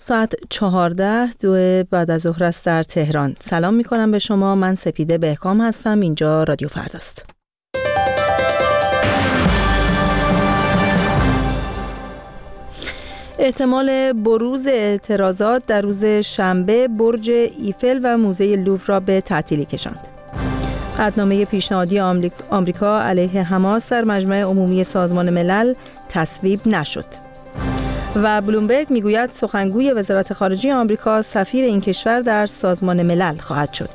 ساعت 14 بعد از ظهر است در تهران. سلام می کنم به شما. من سپیده بهکام هستم. اینجا رادیو فرداست. احتمال بروز اعتراضات در روز شنبه برج ایفل و موزه لوور را به تعطیلی کشاند. قطعنامه پیشنهادی آمریکا علیه حماس در مجمع عمومی سازمان ملل تصویب نشد. و بلومبرگ میگوید سخنگوی وزارت خارجه آمریکا سفیر این کشور در سازمان ملل خواهد شد.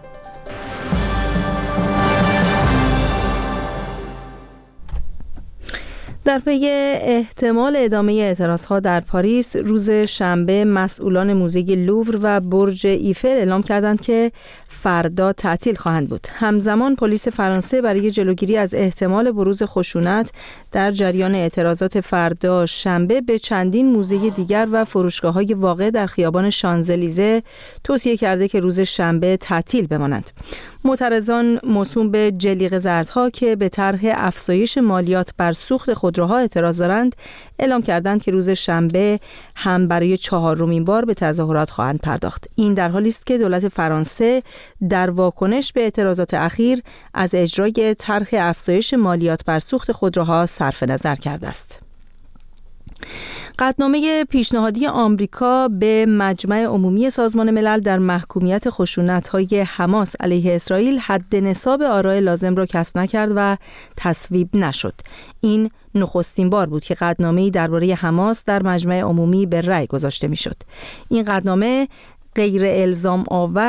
در پی احتمال ادامه اعتراضها در پاریس، روز شنبه مسئولان موزه لوور و برج ایفل اعلام کردند که فردا تعطیل خواهند بود. همزمان پلیس فرانسه برای جلوگیری از احتمال بروز خشونت در جریان اعتراضات فردا شنبه به چندین موزه دیگر و فروشگاه‌های واقع در خیابان شانزلیزه توصیه کرده که روز شنبه تعطیل بمانند. معترضان موسوم به جلیقه زردها که به طرح افزایش مالیات بر سوخت خودروها اعتراض دارند، اعلام کردند که روز شنبه هم برای 4مین بار به تظاهرات خواهند پرداخت. این در حالی است که دولت فرانسه در واکنش به اعتراضات اخیر از اجرای طرح افزایش مالیات بر سوخت خودروها صرف نظر کرده است. قطعنامه پیشنهادی آمریکا به مجمع عمومی سازمان ملل در محکومیت خشونت‌های حماس علیه اسرائیل حد نصاب آراء لازم را کسب نکرد و تصویب نشد. این نخستین بار بود که قطعنامه‌ای درباره حماس در مجمع عمومی به رأی گذاشته میشد. این قطعنامه غیر الزام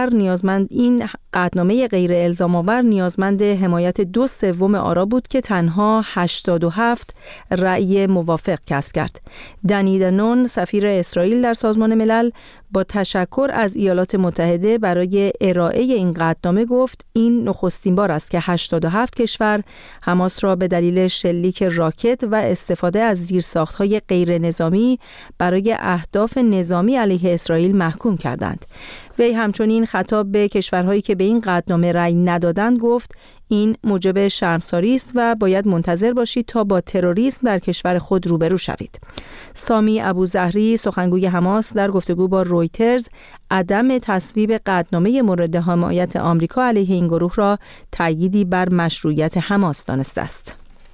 آور نیازمند حمایت 2/3 آرا بود که تنها 87 رأی موافق کسب کرد. دنی دنون، سفیر اسرائیل در سازمان ملل، با تشکر از ایالات متحده برای ارائه این قطعنامه گفت این نخستین بار است که 87 کشور حماس را به دلیل شلیک راکت و استفاده از زیرساخت‌های غیر نظامی برای اهداف نظامی علیه اسرائیل محکوم کردند. وی همچنین خطاب به کشورهایی که به این قطعنامه رأی ندادند گفت این موجب شرمساری است و باید منتظر باشید تا با تروریسم در کشور خود روبرو شوید. سامی ابوظهری، سخنگوی حماس، در گفتگو با رویترز عدم تصویب قطعنامه مورد حمایت آمریکا علیه این گروه را تأییدی بر مشروعیت حماس دانسته است.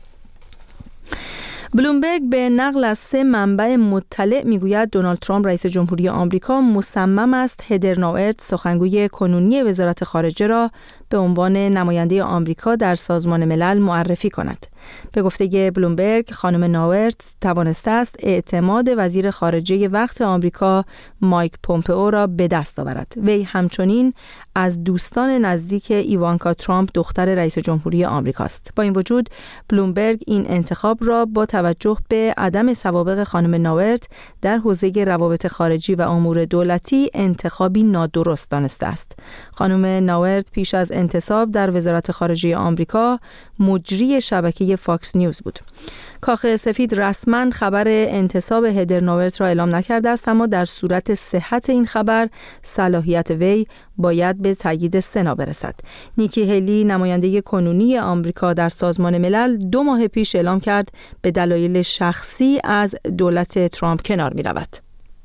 بلومبرگ به نقل از 3 منبع مطلع میگوید دونالد ترامپ رئیس جمهوری آمریکا مصمم است هدر ناورت، سخنگوی کنونی وزارت خارجه را به عنوان نماینده آمریکا در سازمان ملل معرفی کند. به گفته بلومبرگ، خانم ناورت توانسته است اعتماد وزیر خارجه وقت آمریکا مایک پومپئو را به دست آورد. وی همچنین از دوستان نزدیک ایوانکا ترامپ، دختر رئیس جمهوری آمریکا است. با این وجود بلومبرگ این انتخاب را با توجه به عدم سوابق خانم ناورت در حوزه روابط خارجی و امور دولتی انتخابی نادرست دانسته است. خانم ناورت پیش از انتصاب در وزارت خارجه آمریکا مجری شبکه فاکس نیوز بود. کاخ سفید رسما خبر انتصاب هدر ناورت را اعلام نکرده است، اما در صورت صحت این خبر صلاحیت وی باید به تایید سنا برسد. نیکی هیلی، نماینده کنونی آمریکا در سازمان ملل، 2 ماه پیش اعلام کرد به دلایل شخصی از دولت ترامپ کنار می رود.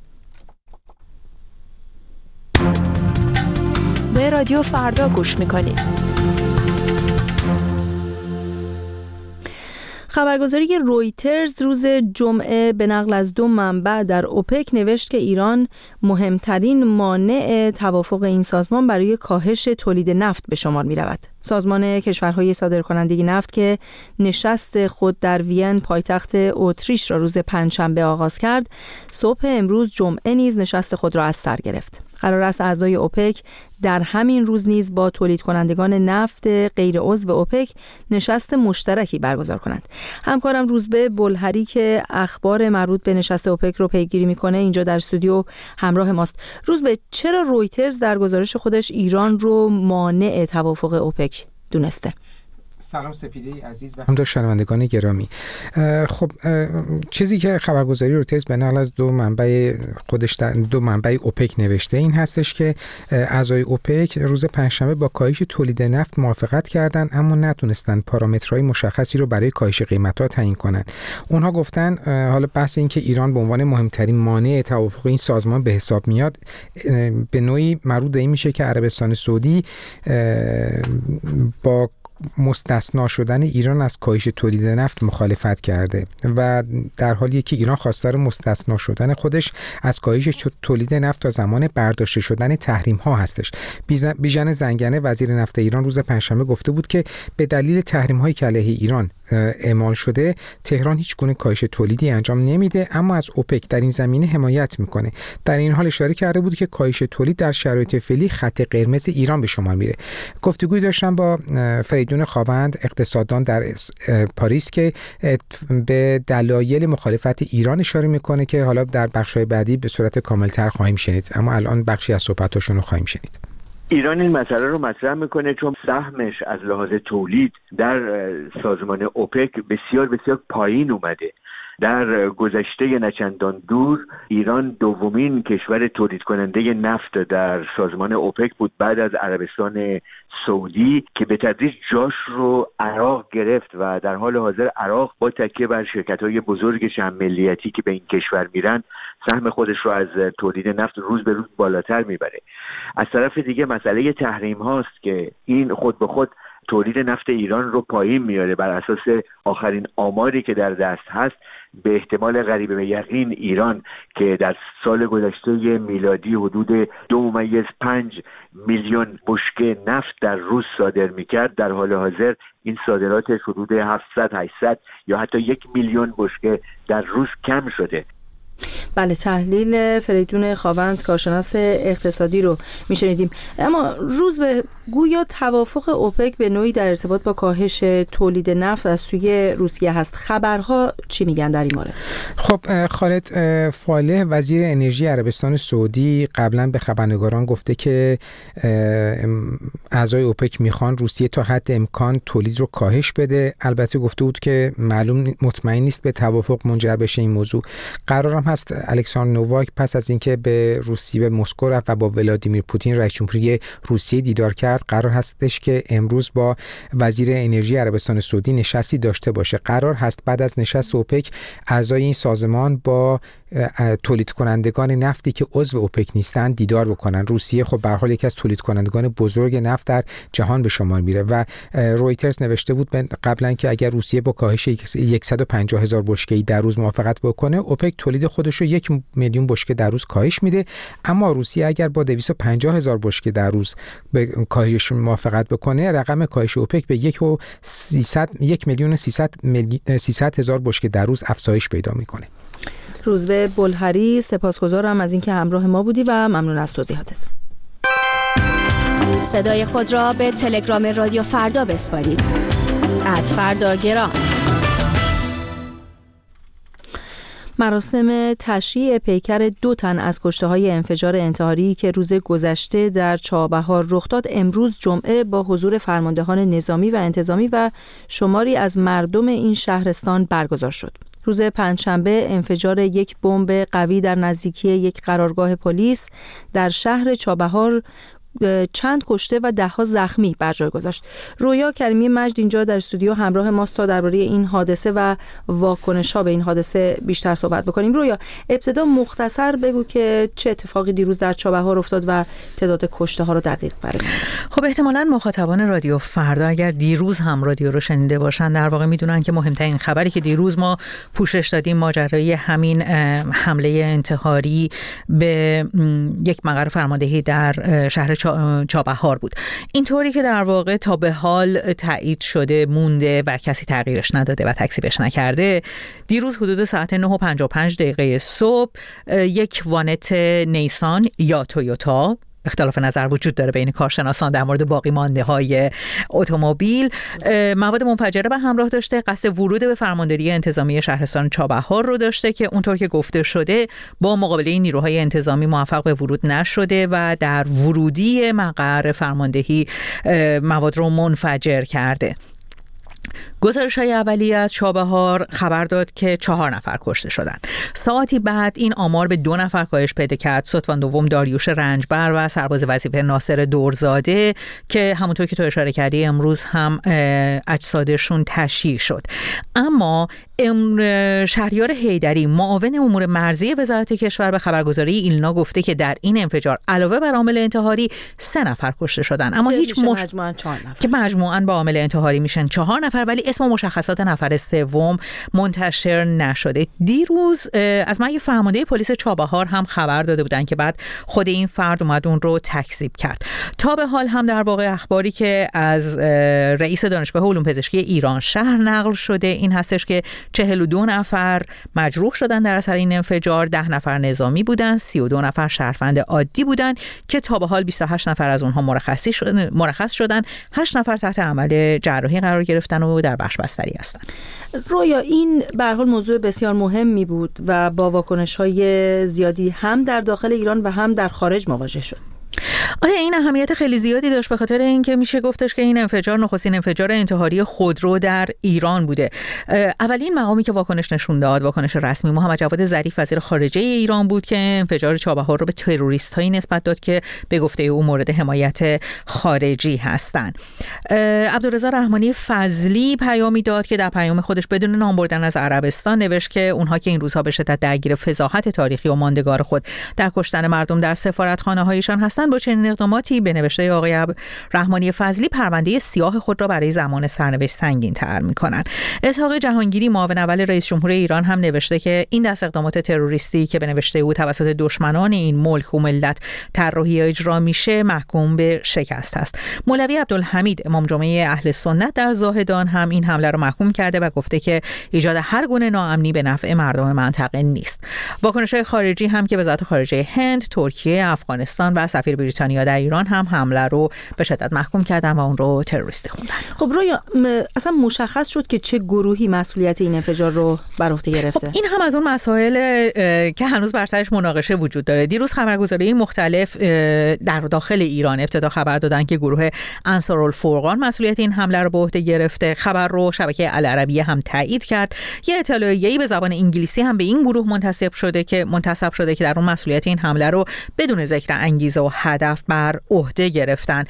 به رادیو فردا گوش می کنید. خبرگزاری رویترز روز جمعه به نقل از 2 منبع در اوپک نوشت که ایران مهمترین مانع توافق این سازمان برای کاهش تولید نفت به شمار می رود. سازمان کشورهای صادرکننده نفت که نشست خود در وین پایتخت اتریش را روز پنجشنبه آغاز کرد، صبح امروز جمعه نیز نشست خود را از سر گرفت. قرار است اعضای اوپک در همین روز نیز با تولید کنندگان نفت غیر عضو اوپک نشست مشترکی برگزار کنند. همکارم روزبه بلهری که اخبار مربوط به نشست اوپک رو پیگیری میکنه اینجا در استودیو همراه ماست. روزبه، چرا رویترز در گزارش خودش ایران رو مانع توافق اوپک دونسته؟ سلام سپیده عزیز و همدار شنوندگان گرامی. خب چیزی که خبرگزاری رویترز به نقل از دو منبع اوپک نوشته این هستش که اعضای اوپک روز پنجشنبه با کاهش تولید نفت موافقت کردند، اما نتونستن پارامترهای مشخصی رو برای کاهش قیمت‌ها تعیین کنند. اونها گفتن حالا بحث این که ایران به عنوان مهمترین مانع توافق این سازمان به حساب میاد به نوعی مربوط به این میشه که عربستان سعودی با مستثنا شدن ایران از کاهش تولید نفت مخالفت کرده و در حالی که ایران خواستار مستثنا شدن خودش از کاهش تولید نفت تا زمان برداشته شدن تحریم ها هستش. بیژن زنگنه وزیر نفت ایران روز پنجشنبه گفته بود که به دلیل تحریم هایی که علیه ایران اعمال شده تهران هیچ گونه کاهش تولیدی انجام نمیده، اما از اوپک در این زمینه حمایت میکنه. در این حال اشاره کرده بود که کاهش تولید در شرایط فعلی خط قرمز ایران به شمار میره. گفتگوی داشتم با فریدون خاوند اقتصاددان در پاریس که به دلایل مخالفت ایران اشاره میکنه که حالا در بخش‌های بعدی به صورت کاملتر خواهیم شنید، اما الان بخشی از صحبتاشون رو خواهیم شنید. ایران این مسئله رو مطرح میکنه چون سهمش از لحاظ تولید در سازمان اوپک بسیار بسیار پایین اومده. در گذشته نچندان دور ایران دومین کشور تولید کننده نفت در سازمان اوپک بود بعد از عربستان سعودی که به تدریج جاش رو عراق گرفت و در حال حاضر عراق با تکیه بر شرکت‌های بزرگ چند ملیتی که به این کشور میرن سهم خودش رو از تولید نفت روز به روز بالاتر میبره. از طرف دیگه مسئله تحریم هاست که این خود به خود تولید نفت ایران رو پایین میاره. بر اساس آخرین آماری که در دست هست به احتمال قریب به یقین ایران که در سال گذشته میلادی حدود 2.5 میلیون بشکه نفت در روز صادر میکرد، در حال حاضر این صادراتش حدود 700-800 یا حتی 1 میلیون بشکه در روز کم شده. بله، تحلیل فریدون خاوند کارشناس اقتصادی رو میشنیدیم. اما روز به گویا توافق اوپک به نوعی در ارتباط با کاهش تولید نفت از سوی روسیه هست. خبرها چی میگن در این مورد؟ خب خالد فالح وزیر انرژی عربستان سعودی قبلا به خبرنگاران گفته که اعضای اوپک میخوان روسیه تا حد امکان تولید رو کاهش بده. البته گفته بود که مطمئن نیست به توافق منجر بشه این موضوع. قرارم هست الکساندر نوواک پس از اینکه به مسکو رفت و با ولادیمیر پوتین رئیس جمهوری روسیه دیدار کرد، قرار هستش که امروز با وزیر انرژی عربستان سعودی نشستی داشته باشه. قرار هست بعد از نشست اوپک اعضای این سازمان با تولید کنندگان نفتی که عضو اوپک نیستند دیدار بکنن. روسیه خب به هر حال یکی از تولید کنندگان بزرگ نفت در جهان به شمار میره و رویترز نوشته بود قبلا که اگر روسیه با کاهش 150,000 بشکه‌ای در روز موافقت بکنه، اوپک تولید خودش رو 1 میلیون بشکه در روز کاهش میده. اما روسیه اگر با 250,000 بشکه در روز به کاهش موافقت بکنه، رقم کاهش اوپک به 1,300,000 بشکه در روز افزایش پیدا میکنه. روزبه بلهری، سپاسگزارم از اینکه همراه ما بودی و ممنون از توضیحاتت. صدای خود را به تلگرام رادیو فردا بسپارید. @فرداگرام. مراسم تشییع پیکر 2 تن از کشته‌های انفجار انتحاری که روز گذشته در چابهار رخ داد امروز جمعه با حضور فرماندهان نظامی و انتظامی و شماری از مردم این شهرستان برگزار شد. روز پنجشنبه انفجار یک بمب قوی در نزدیکی یک قرارگاه پلیس در شهر چابهار چند کشته و 10 زخمی بر جای گذاشت. رویا کریمی مجد اینجا در استودیو همراه ماست تا درباره این حادثه و واکنش‌ها به این حادثه بیشتر صحبت بکنیم. رویا، ابتدا مختصر بگو که چه اتفاقی دیروز در چابهار افتاد و تعداد کشته‌ها رو دقیق برامون. خب احتمالاً مخاطبان رادیو فردا اگر دیروز هم رادیو رو شنیده باشن در واقع میدونن که مهمترین خبری که دیروز ما پوشش دادیم ماجرای همین حمله انتحاری به یک مقر فرماندهی در شهر چابهار بود. اینطوری که در واقع تا به حال تایید شده مونده و کسی تغییرش نداده و تکذیبش نکرده، دیروز حدود ساعت 9:55 صبح یک وانت نیسان یا تویوتا، اختلاف نظر وجود داره بین کارشناسان در مورد باقی مانده های اتومبیل، مواد منفجره به همراه داشته، قصد ورود به فرمانداری انتظامی شهرستان چابهار رو داشته که اونطور که گفته شده با مقابله نیروهای انتظامی موفق به ورود نشده و در ورودی مقر فرماندهی مواد رو منفجر کرده. گزارش‌های اولیه از چابهار خبر داد که 4 نفر کشته شدند. ساعتی بعد این آمار به 2 نفر کاهش پیدا کرد. ستوان دوم داریوش رنجبر و سرباز وظیفه ناصر دورزاده که همونطور که تو اشاره کردی امروز هم اجسادشون تشییع شد. اما شهریار حیدری معاون امور مرزی وزارت کشور به خبرگزاری ایلنا گفته که در این انفجار علاوه بر عامل انتحاری 3 نفر کشته شدند، اما هیچ مجموعاً 4 نفر که مجموعاً با عامل انتحاری میشن 4 نفر، ولی اسم و مشخصات نفر سوم منتشر نشده. دیروز از من یه فرمانده پلیس چابهار هم خبر داده بودن که بعد خود این فرد اومد اون رو تکذیب کرد. تا به حال هم در واقع اخباری که از رئیس دانشگاه علوم پزشکی ایران شهر نقل شده این هستش که 42 نفر مجروح شدن در اثر این انفجار، 10 نفر نظامی بودن، 32 نفر شهروند عادی بودن که تا به حال 28 نفر از اونها مرخص شدن، 8 نفر تحت عمل جراحی قرار گرفتن و در بخش بستری هستن. رویا این به هر حال موضوع بسیار مهمی بود و با واکنش‌های زیادی هم در داخل ایران و هم در خارج مواجه شد. آره این اهمیت خیلی زیادی داشت به خاطر اینکه میشه گفتش که این انفجار نخستین انفجار انتحاری خودرو در ایران بوده. اولین مقامی که واکنش نشون داد، واکنش رسمی محمد جواد ظریف وزیر خارجه ایران بود که انفجار چابهار رو به تروریست‌هایی نسبت داد که به گفته او مورد حمایت خارجی هستند. عبدالرضا رحمانی فضلی پیامی داد که در پیام خودش بدون نام بردن از عربستان نوشت که اونها که این روزها به شدت درگیر فضاحت تاریخی و ماندگار خود در کشتن مردم در سفارتخانه‌هایشان هستند، با چنین اقداماتی به نوشته آقای رحمانی فضلی پرونده سیاه خود را برای زمان سرنوشت سنگین تر می‌کنند. اسحاق جهانگیری معاون اول رئیس جمهور ایران هم نوشته که این دست اقدامات تروریستی که به نوشته او توسط دشمنان این ملک و ملت طراحی اجرا میشه محکوم به شکست است. مولوی عبدالحمید امام جمعه اهل سنت در زاهدان هم این حمله را محکوم کرده و گفته که ایجاد هر گونه ناامنی به نفع مردم منطقه نیست. واکنش‌های خارجی هم که وزارت خارجه هند، ترکیه، افغانستان و سفیر بریتانیا در ایران هم حمله رو به شدت محکوم کردن و اون رو تروریستی خوندن. خب رویا اصلا مشخص شد که چه گروهی مسئولیت این انفجار رو بر عهده گرفته؟ خب این هم از اون مسائل که هنوز بر سرش مناقشه وجود داره. دیروز خبرگزاری مختلف در داخل ایران ابتدا خبر دادن که گروه انصارالفرقان مسئولیت این حمله رو به عهده گرفته. خبر رو شبکه العربیه هم تایید کرد. یه اطلاعیه‌ای به زبان انگلیسی هم به این گروه منتسب شده که در اون مسئولیت این حمله رو بدون ذکر انگیزه و هدف بر عهده گرفتن.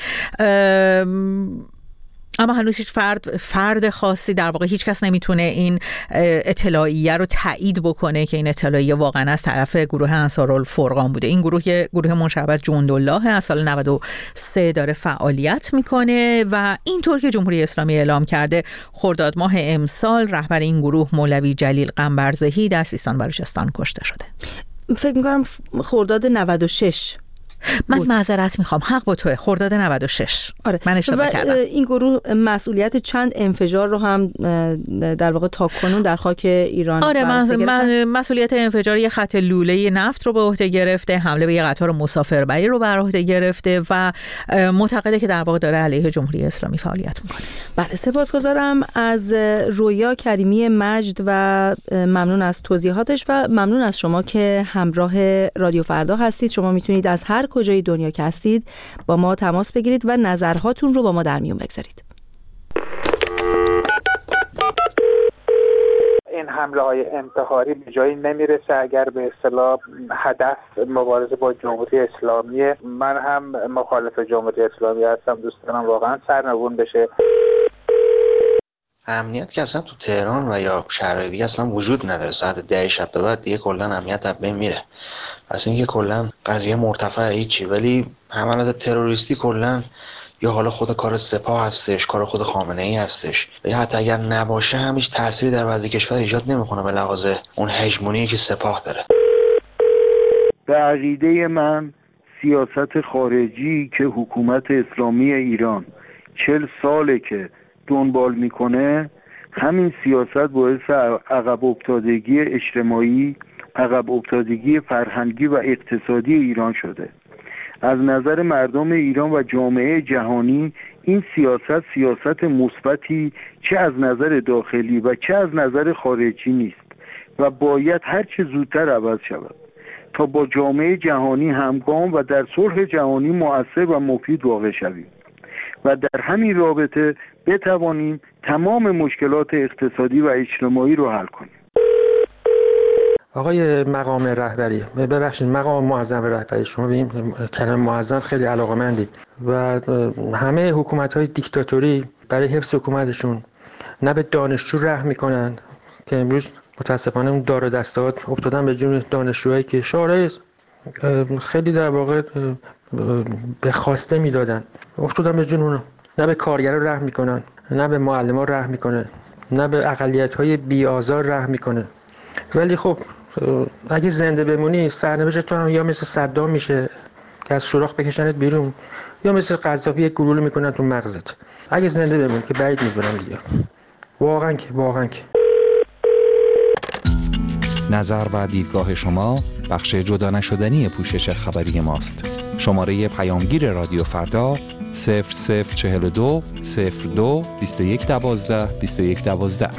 اما هنوز هیچ فرد خاصی در واقع هیچ کس نمیتونه این اطلاعیه رو تایید بکنه که این اطلاعیه واقعا از طرف گروه انصارالفرقان بوده. این گروه منشعب از جندالله از سال 93 داره فعالیت میکنه و اینطور که جمهوری اسلامی اعلام کرده خرداد ماه امسال رهبر این گروه مولوی جلیل قنبرزهی در سیستان بلوچستان کشته شده. فکر میکنم خرداد 96. من معذرت میخوام، حق با توه، خرداد 96. آره. من اشتباه کردم. این گروه مسئولیت چند انفجار رو هم در واقع تاکنون در خاک ایران مسئولیت انفجار یه خط لوله نفت رو به عهده گرفته، حمله به یه قطار مسافربری رو بر عهده گرفته و معتقده که در واقع داره علیه جمهوری اسلامی فعالیت میکنه. بله، سپاسگزارم از رویا کریمی مجد و ممنون از توضیحاتش و ممنون از شما که همراه رادیو فردا هستید. شما میتونید از هر کجای دنیا که هستید با ما تماس بگیرید و نظرهاتون رو با ما در میون بگذارید. این حمله های انتحاری به جایی نمیرسه اگر به اصطلاح هدف مبارزه با جمهوری اسلامیه. من هم مخالف جمهوری اسلامی هستم، دوست دارم واقعا سرنگون بشه. امنیت که اصلا تو تهران و یا شهرهای دیگه اصلا وجود نداره. ساعت 10 شب به بعد دیگه کلا امنیت از بین میره. اصلا اینکه کلا قضیه مرتفع هیچی، ولی حملات تروریستی کلا یا حالا خود کار سپاه هستش، کار خود خامنه‌ای هستش، یا حتی اگر نباشه هم هیچ تأثیری در وضع کشور ایجاد نمیکنه به لحاظ اون هژمونی که سپاه داره. به عقیده من سیاست خارجی که حکومت اسلامی ایران 40 ساله که دنبال میکنه، همین سیاست باعث عقب افتادگی اجتماعی، عقب افتادگی فرهنگی و اقتصادی ایران شده. از نظر مردم ایران و جامعه جهانی این سیاست مثبتی چه از نظر داخلی و چه از نظر خارجی نیست و باید هر چه زودتر عوض شود تا با جامعه جهانی همگام و در صلح جهانی مؤثر و مفید واقع شویم. و و در همین رابطه بتوانیم تمام مشکلات اقتصادی و اجتماعی رو حل کنیم. آقای مقام رهبری، ببخشید مقام معظم رهبری، شما به این کلمه معظم خیلی علاقه‌مندی و همه حکومت‌های دیکتاتوری برای حفظ حکومتشون نه به دانشجو رحم میکنن که امروز متاسفانه اون دار و دسته‌هات افتادن به جون دانشجوهایی که شعارهای خیلی در واقع به خواسته میدادن، افتادن به جون اونا. نه به کارگرا رحم میکنن، نه به معلما رحم میکنه، نه به اقلیت‌های بی‌آزار رحم میکنه. ولی خب اگه زنده بمونی سرنوشت تو هم یا مثل صدام میشه که از سوراخ بکشنت بیرون، یا مثل قذافی یک گلوله میکنن تو مغزت. اگه زنده بمونی که بعید میدونم دیگه. واقعا که نظر و دیدگاه شما بخش جدا نشدنی پوشش خبری ماست. شماره پیامگیر رادیو فردا 0042 02 2112 2112.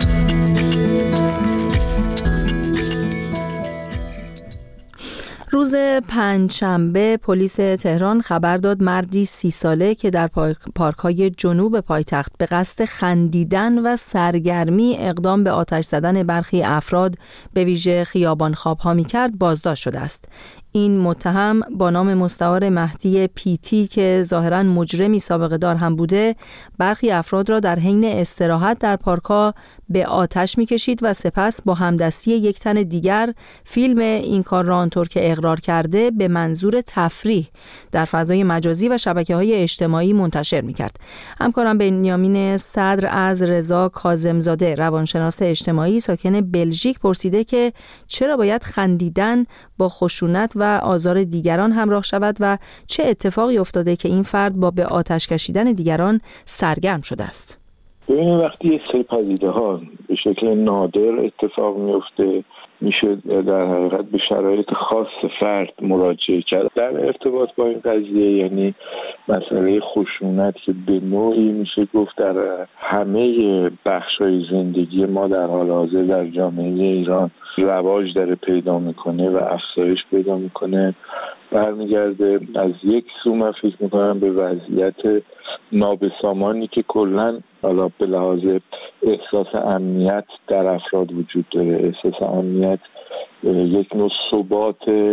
روز پنجشنبه پلیس تهران خبر داد مردی 30 ساله که در پارک‌های جنوب پایتخت به قصد خندیدن و سرگرمی اقدام به آتش زدن برخی افراد به ویژه خیابان خواب‌ها می‌کرد بازداشت شده است. این متهم با نام مستعار مهدی پیتی که ظاهراً مجرمی سابقه دار هم بوده، برخی افراد را در حین استراحت در پارک‌ها به آتش می‌کشید و سپس با همدستی یک تن دیگر فیلم این کار را آنطور که اقرار کرده به منظور تفریح در فضای مجازی و شبکه‌های اجتماعی منتشر می‌کرد. همکارم بنیامین صدر از رضا کاظمزاده، روانشناس اجتماعی ساکن بلژیک، پرسیده که چرا باید خندیدن با خشونت و آزار دیگران همراه شود و چه اتفاقی افتاده که این فرد با به آتش کشیدن دیگران سرگرم شده است. ببینید وقتی یک سری پدیده‌ها به شکل نادر اتفاق میفته میشه در حقیقت به شرایط خاص فرد مراجعه کرد. در ارتباط با این قضیه یعنی مسئله خشونت که به نوعی میشه گفت در همه بخش‌های زندگی ما در حال حاضر در جامعه ایران رواج داره پیدا میکنه و افزایش پیدا میکنه، برمیگرده از یک سو من فکر میکنم به وضعیت نابسامانی که کلا حالا به لحاظ احساس امنیت در افراد وجود داره. احساس امنیت یک نوع ثبات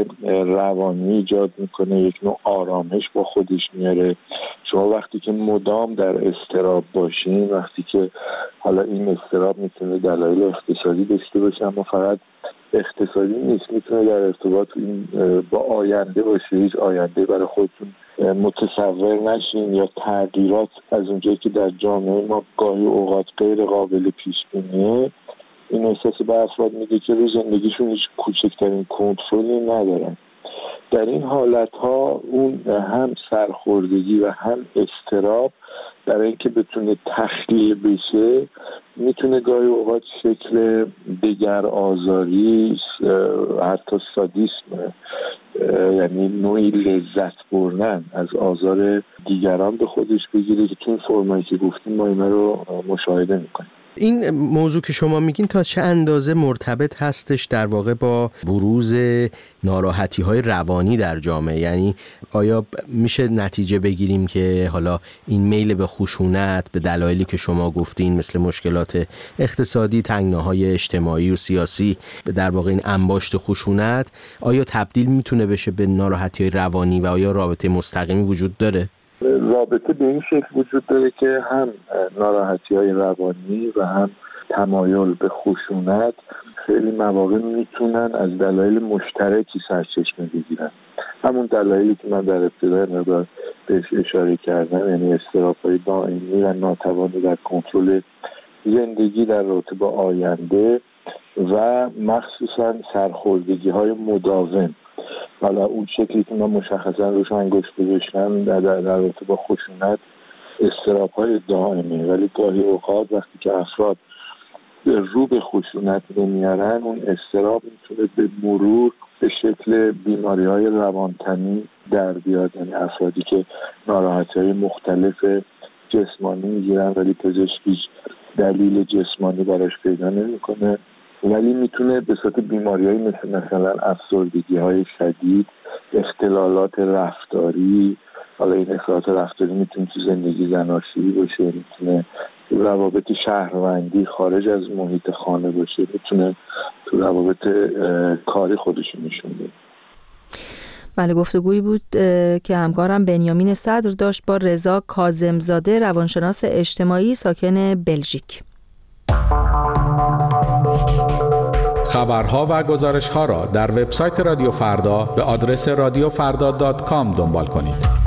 روانی ایجاد میکنه، یک نوع آرامش با خودش میاره. شما وقتی که مدام در اضطراب باشین، وقتی که حالا این اضطراب میتونه دلایل اقتصادی داشته باشه، اما فقط اقتصادی نیست، میتونه در ارتباط با آینده باشه، هیچ آینده برای خودتون متصور نشین یا تغییرات از اونجایی که در جامعه ما گاهی اوقات غیر قابل پیش بینیه، این احساس به افراد میده که روی زندگیشون هیچ کوچکترین کنترلی ندارن. در این حالتها اون هم سرخوردگی و هم اضطراب برای اینکه بتونه تخلیه بشه میتونه گاهی اوقات شکل دیگر آزاری، حتی سادیسم، یعنی نوعی لذت بردن از آزار دیگران به خودش بگیره که تو این فرمایی که گفتیم ما اینا رو مشاهده میکنیم. این موضوع که شما میگین تا چه اندازه مرتبط هستش در واقع با بروز ناراحتی‌های روانی در جامعه؟ یعنی آیا میشه نتیجه بگیریم که حالا این میل به خشونت به دلایلی که شما گفتین مثل مشکلات اقتصادی، تنگناهای اجتماعی و سیاسی، در واقع این انباشت خشونت آیا تبدیل میتونه بشه به ناراحتی‌های روانی و آیا رابطه مستقیمی وجود داره؟ رابطه به این شکل وجود داره که هم ناراحتی‌های روانی و هم تمایل به خشونت خیلی مواقع میتونن از دلایل مشترکی سرچشمه بگیرن. همون دلایلی که من در ابتدای مقدار بهش اشاره کردم، یعنی اضطراب‌های دائمی و ناتوانی در کنترل زندگی در رابطه با آینده و مخصوصاً سرخوردگی‌های مداوم. حالا اون شکلی که من مشخصا روش انگشت گذاشتم در رابطه با خشونت اضطراب‌های دائمی، ولی گاهی اوقات وقتی که افراد رو به خشونت نمیارن اون اضطراب میتونه به مرور به شکل بیماری‌های روانتنی در بیاد. یعنی افرادی که ناراحتی‌های مختلف جسمانی میگیرن ولی پزشک هیچ دلیل جسمانی براش پیدا نمیکنه، ولی میتونه به صورت بیماری‌های مثلا افسردگی‌های شدید، اختلالات رفتاری، حالا این اصلاحات رفتاری میتونه تو زندگی زناشویی باشه، میتونه تو روابط شهروندی خارج از محیط خانه باشه، میتونه تو روابط کاری خودشون نشون بده. بله، گفتگویی بود که همکارم بنیامین صدر داشت با رضا کاظمزاده، روانشناس اجتماعی ساکن بلژیک. خبرها و گزارش‌ها را در وبسایت رادیو فردا به آدرس radiofarda.com دنبال کنید.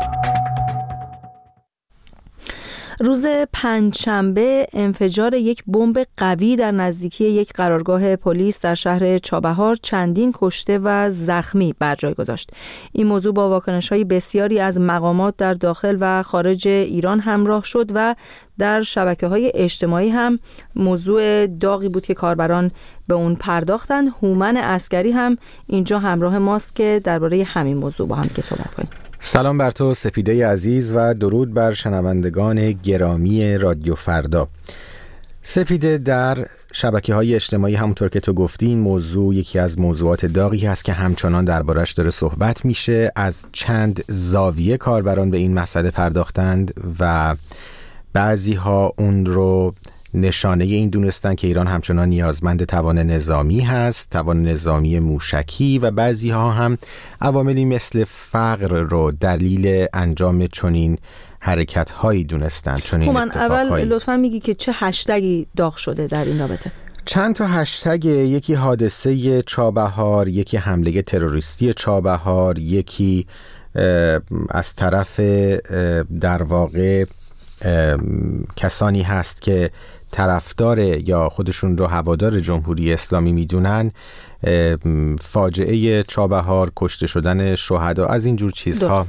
روز پنجشنبه انفجار یک بمب قوی در نزدیکی یک قرارگاه پلیس در شهر چابهار چندین کشته و زخمی بر جای گذاشت. این موضوع با واکنش‌های بسیاری از مقامات در داخل و خارج ایران همراه شد و در شبکه‌های اجتماعی هم موضوع داغی بود که کاربران به اون پرداختن. هومن عسکری هم اینجا همراه ماست که درباره همین موضوع با هم که صحبت کنیم. سلام بر تو سپیده عزیز و درود بر شنوندگان گرامی رادیو فردا. سپیده، در شبکه‌های اجتماعی همونطور که تو گفتی این موضوع یکی از موضوعات داغی هست که همچنان دربارش داره صحبت میشه. از چند زاویه کاربران به این مسئله پرداختند و بعضی ها اون رو نشانه این دونستن که ایران همچنان نیازمند توان نظامی هست، توان نظامی موشکی، و بعضی ها هم عواملی مثل فقر رو دلیل انجام چنین حرکت هایی دونستن، چنین اتفاقهایی. اول لطفا میگی که چه هشتگی داغ شده در این رابطه؟ چند تا هشتگ، یکی حادثه چابهار، یکی حمله تروریستی چابهار، یکی از طرف در واقع کسانی هست که طرفدار یا خودشون رو هوادار جمهوری اسلامی میدونن، فاجعه چابهار، کشته شدن شهدا، از اینجور چیزها.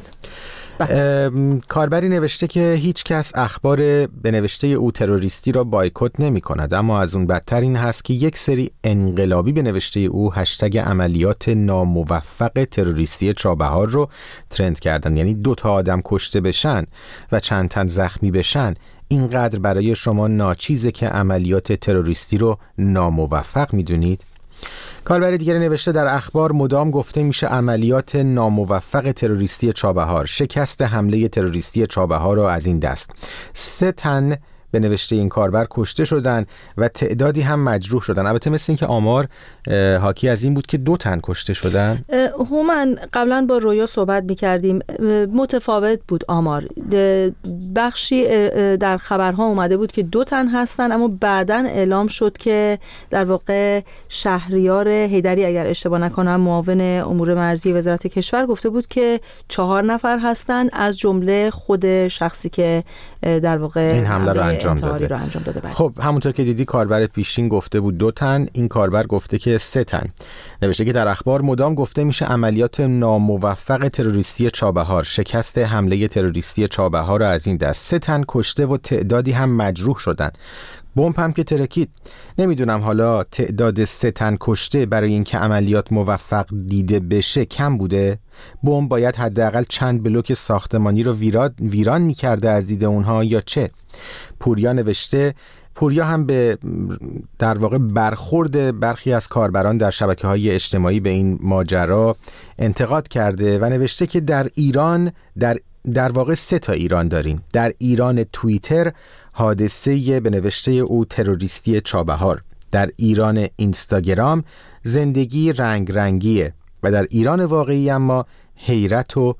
کاربری نوشته که هیچ کس اخبار به نوشته او تروریستی را بایکوت نمی کند، اما از اون بدتر این هست که یک سری انقلابی به نوشته او هشتگ عملیات ناموفق تروریستی چابهار رو ترند کردن. یعنی 2 آدم کشته بشن و چند تن زخمی بشن اینقدر برای شما ناچیزه که عملیات تروریستی رو ناموفق میدونید؟ کاربر دیگری نوشته در اخبار مدام گفته میشه عملیات ناموفق تروریستی چابهار، شکست حمله تروریستی چابهار رو از این دست. 3 تن به نوشته این کاربر کشته شدن و تعدادی هم مجروح شدن. البته مثل این که آمار حاکی از این بود که 2 تن کشته شدن. هومن، قبلا با رویا صحبت میکردیم، متفاوت بود آمار. بخشی در خبرها اومده بود که 2 تن هستن، اما بعداً اعلام شد که در واقع شهریار حیدری اگر اشتباه نکنم معاون امور مرزی وزارت کشور گفته بود که 4 نفر هستن، از جمله خود شخصی که در واقع این حمله رو انجام داده. خب همونطور که دیدی کاربر پیشین گفته بود 2 تن، این کاربر گفته که 3 تن. نوشته که در اخبار مدام گفته میشه عملیات ناموفق تروریستی چابهار، شکست حمله تروریستی چابهار رو از این دست. 3 تن کشته و تعدادی هم مجروح شدن. بمب هم که ترکید. نمیدونم حالا تعداد 3 تن کشته برای اینکه عملیات موفق دیده بشه کم بوده؟ بمب باید حداقل چند بلوک ساختمانی رو ویران میکرده از دید اونها یا چه؟ پوریا نوشته، پوریا هم به در واقع برخورد برخی از کاربران در شبکه‌های اجتماعی به این ماجرا انتقاد کرده و نوشته که در ایران در واقع 3 تا ایران داریم. در ایران توییتر حادثه به نوشته او تروریستی چابهار، در ایران اینستاگرام زندگی رنگ رنگیه و در ایران واقعی اما حیرت و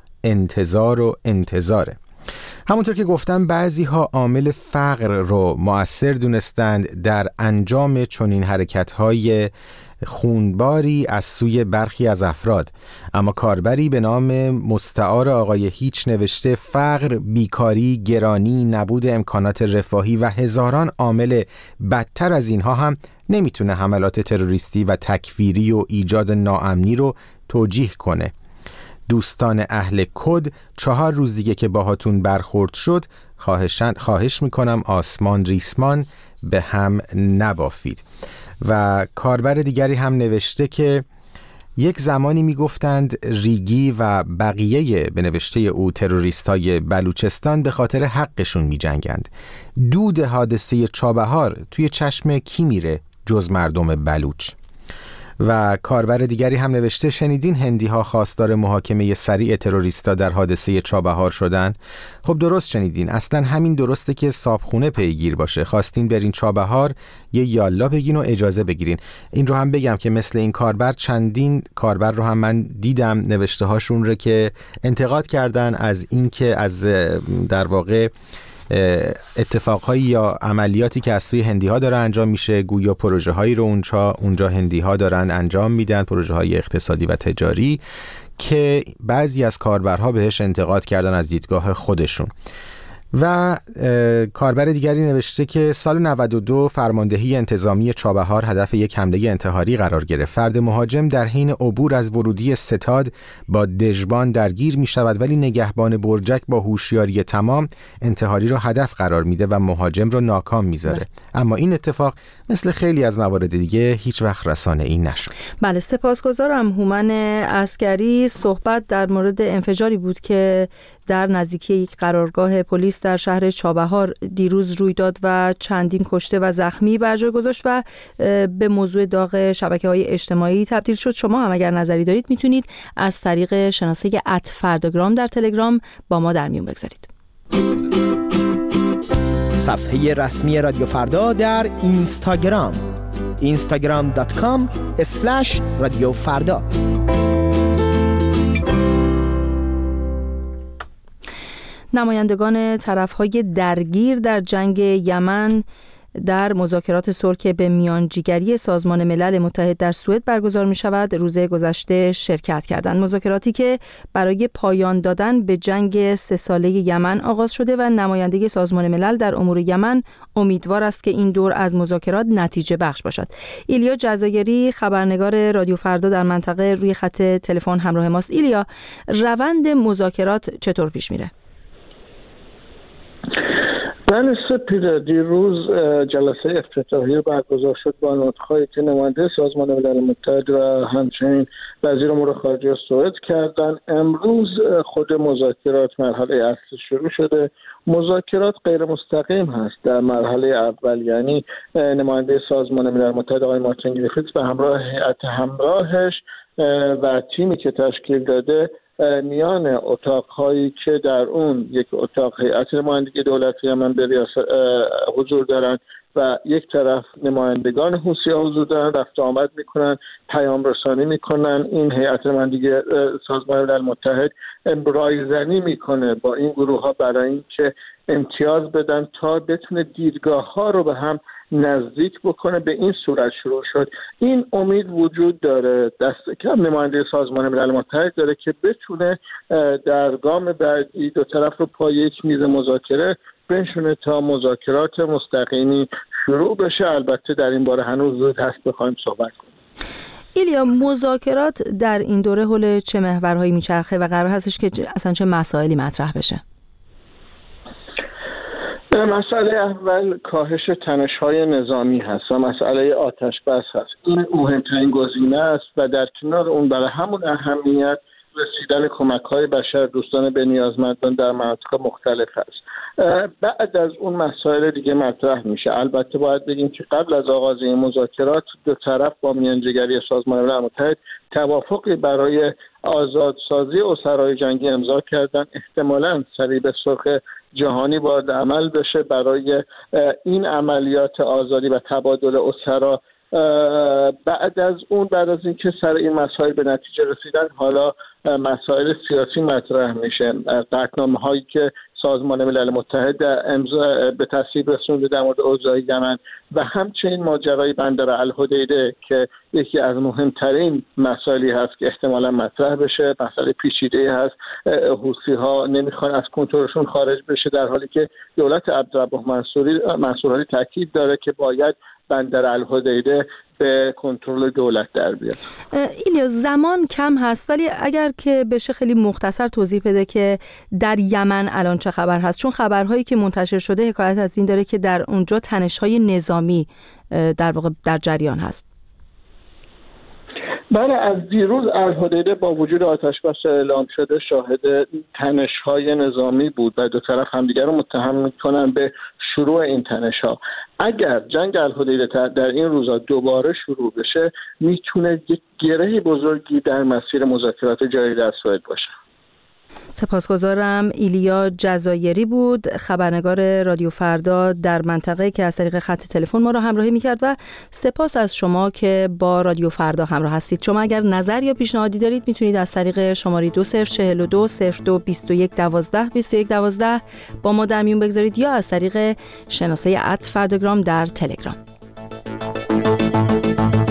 انتظاره. همونطور که گفتم بعضی ها عامل فقر رو مؤثر دونستند در انجام چنین حرکت‌های خونباری از سوی برخی از افراد، اما کاربری به نام مستعار آقای هیچ نوشته فقر، بیکاری، گرانی، نبود امکانات رفاهی و هزاران عامل بدتر از اینها هم نمیتونه حملات تروریستی و تکفیری و ایجاد ناامنی رو توجیه کنه. دوستان اهل کد، 4 روز دیگه که باهاتون برخورد شد، خواهش میکنم آسمان ریسمان به هم نبافید. و کاربر دیگری هم نوشته که یک زمانی میگفتند ریگی و بقیه به نوشته او تروریستای بلوچستان به خاطر حقشون میجنگند. دود حادثه چابهار توی چشم کی میره جز مردم بلوچ؟ و کاربر دیگری هم نوشته شنیدین هندی‌ها خواستار محاکمه سریع تروریستا در حادثه چابهار شدن؟ خب درست شنیدین، اصلا همین درسته که صابخونه پیگیر باشه. خواستین برین چابهار یه یالا بگین و اجازه بگیرین. این رو هم بگم که مثل این کاربر چندین کاربر رو هم من دیدم نوشته هاشون رو که انتقاد کردن از این که از در واقع اتفاقهایی یا عملیاتی که از سوی هندی‌ها داره انجام میشه، گویا پروژه هایی رو اونجا هندی‌ها دارن انجام میدن، پروژه های اقتصادی و تجاری، که بعضی از کاربرها بهش انتقاد کردن از دیدگاه خودشون. و کاربر دیگری نوشته که سال 92 فرماندهی انتظامی چابهار هدف یک حمله انتحاری قرار گرفت. فرد مهاجم در حین عبور از ورودی ستاد با دژبان درگیر می شود، ولی نگهبان برجک با هوشیاری تمام انتحاری رو هدف قرار میده و مهاجم رو ناکام میذاره. اما این اتفاق مثل خیلی از موارد دیگه هیچ وقت رسانه‌ای نشد. بله، سپاسگزارم. هومن عسکری صحبت در مورد انفجاری بود که در نزدیکی یک قرارگاه پلیس در شهر چابهار دیروز روی داد و چندین کشته و زخمی بر جای گذاشت و به موضوع داغ شبکه‌های اجتماعی تبدیل شد. شما هم اگر نظری دارید میتونید از طریق شناسه @فرداگرام در تلگرام با ما در میون بگذارید. صفحه رسمی رادیو فردا در اینستاگرام instagram.com/رادیو فردا. نمایندگان طرف‌های درگیر در جنگ یمن در مذاکرات صلح که به میانجیگری سازمان ملل متحد در سوئد برگزار می‌شود روز گذشته شرکت کردند. مذاکراتی که برای پایان دادن به جنگ 3 ساله یمن آغاز شده و نماینده سازمان ملل در امور یمن امیدوار است که این دور از مذاکرات نتیجه بخش باشد. ایلیا جزایری خبرنگار رادیو فردا در منطقه روی خط تلفن همراه ماست. ایلیا، روند مذاکرات چطور پیش میره؟ بله سپیده، دیروز جلسه افتتاحیه برگزار شد با نطق‌هایی که نماینده سازمان ملل متحد و همچنین وزیر امور خارجه سوئد کردن. امروز خود مذاکرات مرحله اصلی شروع شده. مذاکرات غیر مستقیم هست. در مرحله اول یعنی نماینده سازمان ملل متحد آقای مارتین گریفیتس به همراه هیئت همراهش و تیمی که تشکیل داده میان اتاق‌هایی که در اون یک اتاق هیئت نمایندگی دولت یمن به ریاست حضور دارند و یک طرف نمایندگان حوثی‌ها حضور دارن، رفت آمد میکنن، پیام رسانی میکنن. این هیئت نمایندگی سازمان ملل متحد رایزنی میکنه با این گروه ها برای اینکه امتیاز بدن تا بتونه دیدگاه ها رو به هم نزدیک بکنه. به این صورت شروع شد. این امید وجود داره، دست کم نماینده سازمان ملل متحد داره که بتونه در گام بعدی دو طرف رو پای یک میز مذاکره بنشونه تا مذاکرات مستقیمی شروع بشه. البته در این باره هنوز زود هست بخوایم صحبت کنیم. ایلیا، مذاکرات در این دوره حول چه محورهایی میچرخه و قرار هستش که اصلا چه مسائلی مطرح بشه؟ مسئله اول کاهش تنش‌های نظامی هست و مسئله آتش بس هست. این مهمترین گزینه است و در کنار اون برای همون اهمیت رسیدن کمک‌های بشر دوستانه به نیازمندان در مناطق مختلف است. بعد از اون مسائل دیگه مطرح میشه. البته باید بگیم که قبل از آغاز این مذاکرات دو طرف با میانجیگری سازمان ملل متحد توافقی برای آزادسازی اسرای جنگی امضا کردن. احتمالاً سریع به صلح جهانی وارد عمل بشه برای این عملیات آزادی و تبادل اسرا. بعد از اینکه سر این مسائل به نتیجه رسیدن، حالا مسائل سیاسی مطرح میشه. قطعنامه هایی که سازمان ملل متحد امضا به تصویب رسونده در مورد اوضاع یمن و همچنین ماجرای بندر الحدیده که یکی از مهمترین مسائلی هست که احتمالا مطرح بشه. مسئله پیچیده هست. حوثی‌ها نمیخوان از کنترلشون خارج بشه، در حالی که دولت عبدالرب منصور تاکید داره که باید بندر الحدیده به کنترل دولت در بیاد. ایلیا، زمان کم هست ولی اگر که بشه خیلی مختصر توضیح بده که در یمن الان چه خبر هست، چون خبرهایی که منتشر شده حکایت از این داره که در اونجا تنش‌های نظامی در واقع در جریان هست. بله، از دیروز الحدیده با وجود آتش بس اعلام شده شاهد تنش‌های نظامی بود و دو طرف همدیگر رو متهم می‌کنن به شروع این تنش‌ها. اگر جنگ الحدیده در این روزا دوباره شروع بشه میتونه یک گره بزرگی در مسیر مذاکرات جاری در سوئد باشه. سپاسگزارم. ایلیا جزایری بود، خبرنگار رادیو فردا در منطقه که از طریق خط تلفن ما را همراهی می‌کرد و سپاس از شما که با رادیو فردا همراه هستید. شما اگر نظر یا پیشنهادی دارید میتونید از طریق شماره 2042 02 21 12 21 12 با ما در میون بگذارید یا از طریق شناسه @فرداگرام در تلگرام.